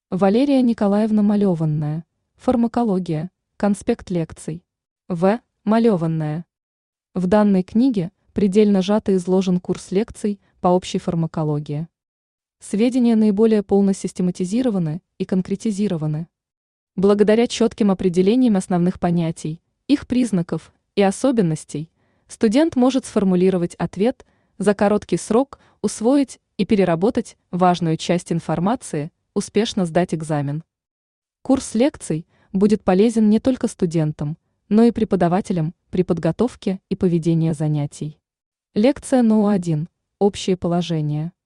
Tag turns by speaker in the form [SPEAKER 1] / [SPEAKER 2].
[SPEAKER 1] Валерия Николаевна Малеванная. Фармакология. Конспект лекций. В. Малеванная. В данной книге предельно сжато изложен курс лекций по общей фармакологии. Сведения наиболее полно систематизированы и конкретизированы. Благодаря четким определениям основных понятий, их признаков и особенностей, студент может сформулировать ответ, за короткий срок усвоить и переработать важную часть информации, успешно сдать экзамен. Курс лекций будет полезен не только студентам, но и преподавателям при подготовке и поведении занятий. Лекция НО-1. Общие положения.